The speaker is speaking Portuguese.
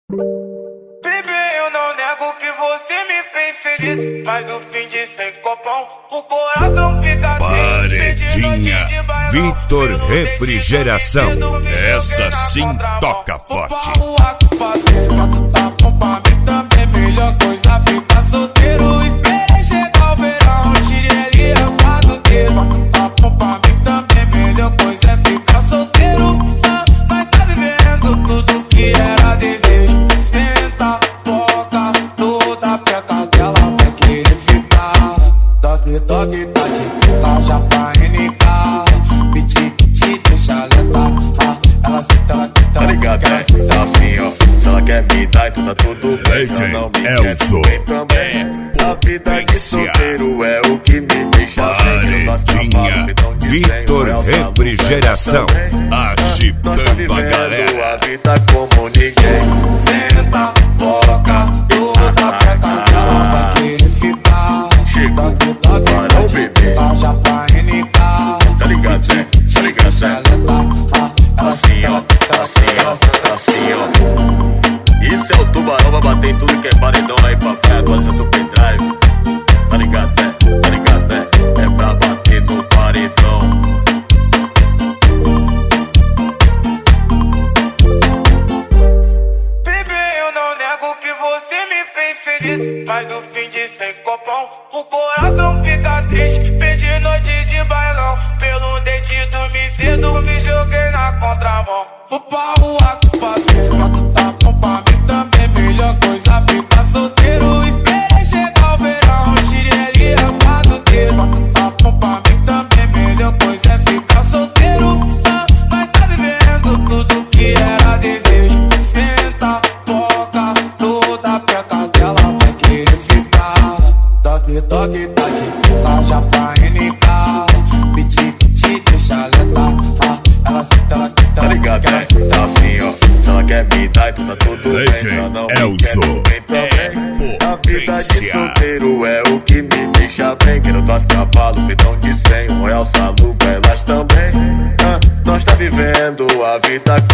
Bebê, eu não nego que você me fez feliz, mas no fim de 100 copão, o coração fica Paredinha Vitor Refrigeração. Essa sim toca forte. Melhor coisa ficar solteiro. Esperei chegar o verão, tirei ali assado dedo. Pra mim também melhor coisa é ficar solteiro. Mas tá vivendo tudo que era desejo. Senta, foca, toda peca dela vai querer ficar. Toque, toque, toque, saja pra NK. Piti, deixa ela ela senta, ela quita. Tá ligado, né? Tá assim, ó. Se ela quer me dar, então tá tudo bem. Se ela não me quer, tudo bem também. A vida de solteiro é o que me deixa Paredinha Vitor Refrigeração. Agitando a galera. A vida como ninguém. Senta, foca, toda peca dela vai querer ficar. Toque, toque, Parou, bebê. saja pra NK. Tá ligado, né? Tá ligado, né? Assim, ó. Assim, ó. Assim, ó. Isso é o tubarão, vai bater em tudo que é paredão aí, papai. Agora você tô pendrive. Tá ligado, né? Tá ligado, né? É pra bater no paredão. Bebê, eu não nego que você me fez feliz, mas no fim de 100 copão, o coração fica triste. Perdi noite de bailão, pelo dente dormi cedo, me joguei na contramão. Vou pra rua que fazer, se tu tá bom pra mim também, melhor coisa ficar solteiro. Esperei chegar o verão, tirei ali assado dedo. Tá bom pra mim também, melhor coisa é ficar solteiro. Mas tá vivendo tudo que era desejo. Senta, foca, toda peca dela vai querer ficar. Toque, toque, toque, saja pra NK. Piti, deixa ela senta, ela quita. Tá ligado, né? Tá assim, ó. Se ela quer me dar, então tá tudo bem. Se ela não me quer, tudo bem também. A vida de solteiro é o que me deixa bem. Quero dois cavalos, pedão de 100, Royal Saluba, elas também. Nós tá vivendo a vida